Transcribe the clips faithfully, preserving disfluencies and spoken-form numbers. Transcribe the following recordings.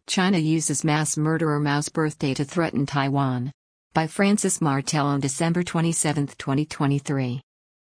China uses mass murderer Mao's birthday to threaten Taiwan. By Francis Martel on December twenty-seventh, twenty twenty-three.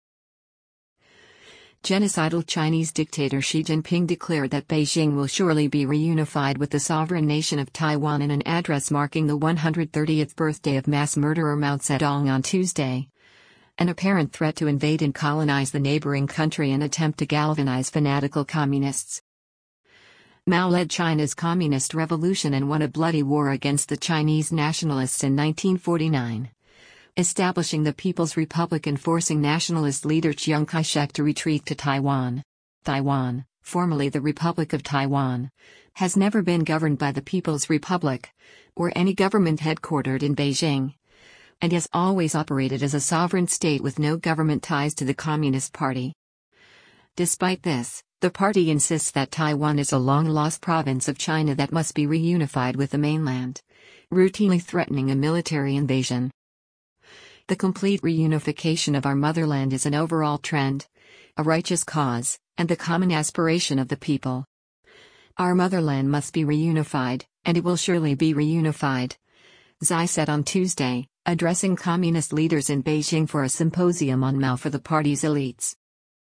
Genocidal Chinese dictator Xi Jinping declared that Beijing will surely be reunified with the sovereign nation of Taiwan in an address marking the one hundred thirtieth birthday of mass murderer Mao Zedong on Tuesday. An apparent threat to invade and colonize the neighboring country and attempt to galvanize fanatical communists. Mao led China's communist revolution and won a bloody war against the Chinese nationalists in nineteen forty-nine. Establishing the People's Republic and forcing nationalist leader Chiang Kai-shek to retreat to Taiwan. Taiwan, formerly the Republic of Taiwan, has never been governed by the People's Republic, or any government headquartered in Beijing, and has always operated as a sovereign state with no government ties to the Communist Party. Despite this, the party insists that Taiwan is a long-lost province of China that must be reunified with the mainland, routinely threatening a military invasion. The complete reunification of our motherland is an overall trend, a righteous cause, and the common aspiration of the people. Our motherland must be reunified, and it will surely be reunified, Xi said on Tuesday, addressing communist leaders in Beijing for a symposium on Mao for the party's elites.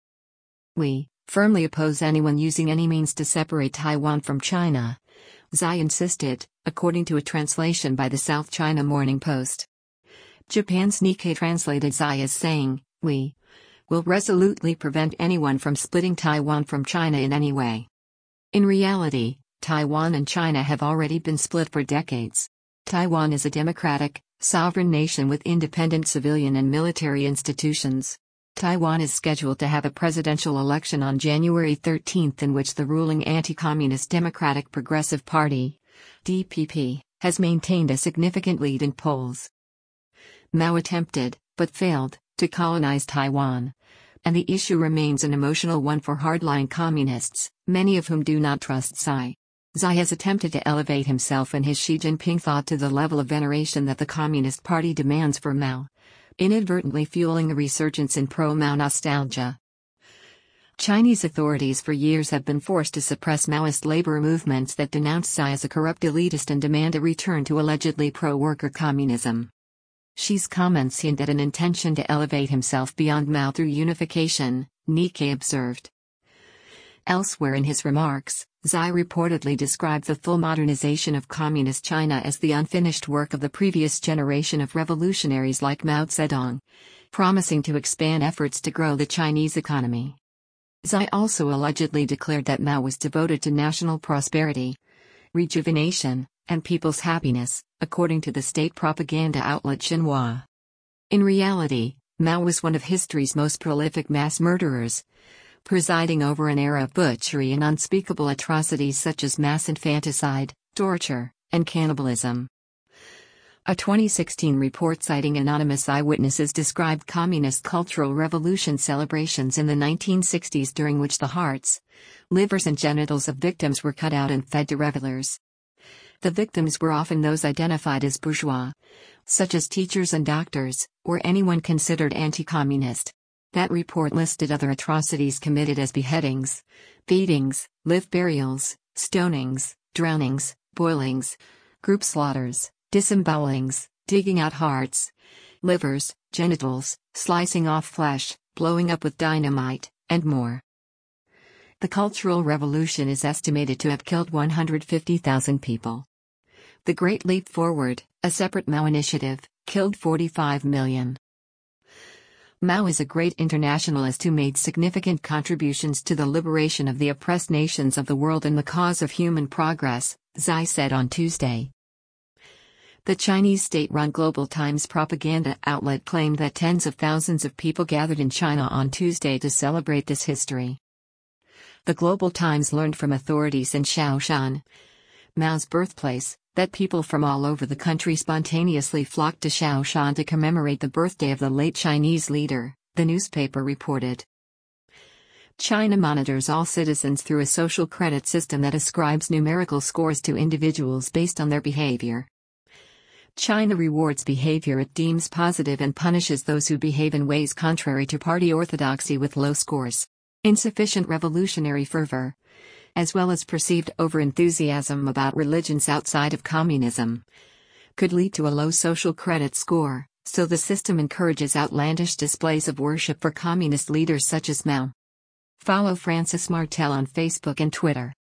We firmly oppose anyone using any means to separate Taiwan from China, Xi insisted, according to a translation by the South China Morning Post. Japan's Nikkei translated Xi as saying, "We will resolutely prevent anyone from splitting Taiwan from China in any way." In reality, Taiwan and China have already been split for decades. Taiwan is a democratic, sovereign nation with independent civilian and military institutions. Taiwan is scheduled to have a presidential election on January thirteenth in which the ruling anti-communist Democratic Progressive Party, D P P, has maintained a significant lead in polls. Mao attempted, but failed, to colonize Taiwan, and the issue remains an emotional one for hardline communists, many of whom do not trust Xi. Xi has attempted to elevate himself and his Xi Jinping thought to the level of veneration that the Communist Party demands for Mao, inadvertently fueling a resurgence in pro-Mao nostalgia. Chinese authorities for years have been forced to suppress Maoist labor movements that denounce Xi as a corrupt elitist and demand a return to allegedly pro-worker communism. Xi's comments hint at an intention to elevate himself beyond Mao through unification, Nikkei observed. Elsewhere in his remarks, Xi reportedly described the full modernization of Communist China as the unfinished work of the previous generation of revolutionaries like Mao Zedong, promising to expand efforts to grow the Chinese economy. Xi also allegedly declared that Mao was devoted to national prosperity, rejuvenation, and people's happiness, according to the state propaganda outlet Xinhua. In reality, Mao was one of history's most prolific mass murderers, presiding over an era of butchery and unspeakable atrocities such as mass infanticide, torture, and cannibalism. A twenty sixteen report citing anonymous eyewitnesses described communist cultural revolution celebrations in the nineteen sixties during which the hearts, livers and genitals of victims were cut out and fed to revelers. The victims were often those identified as bourgeois, such as teachers and doctors, or anyone considered anti-communist. That report listed other atrocities committed as beheadings, beatings, live burials, stonings, drownings, boilings, group slaughters, disembowelings, digging out hearts, livers, genitals, slicing off flesh, blowing up with dynamite, and more. The Cultural Revolution is estimated to have killed one hundred fifty thousand people. The Great Leap Forward, a separate Mao initiative, killed forty-five million. Mao is a great internationalist who made significant contributions to the liberation of the oppressed nations of the world and the cause of human progress, Xi said on Tuesday. The Chinese state-run Global Times propaganda outlet claimed that tens of thousands of people gathered in China on Tuesday to celebrate this history. The Global Times learned from authorities in Shaoshan, Mao's birthplace, that people from all over the country spontaneously flocked to Shaoshan to commemorate the birthday of the late Chinese leader, the newspaper reported. China monitors all citizens through a social credit system that ascribes numerical scores to individuals based on their behavior. China rewards behavior it deems positive and punishes those who behave in ways contrary to party orthodoxy with low scores. Insufficient revolutionary fervor, as well as perceived overenthusiasm about religions outside of communism, could lead to a low social credit score, so the system encourages outlandish displays of worship for communist leaders such as Mao. Follow Francis Martel on Facebook and Twitter.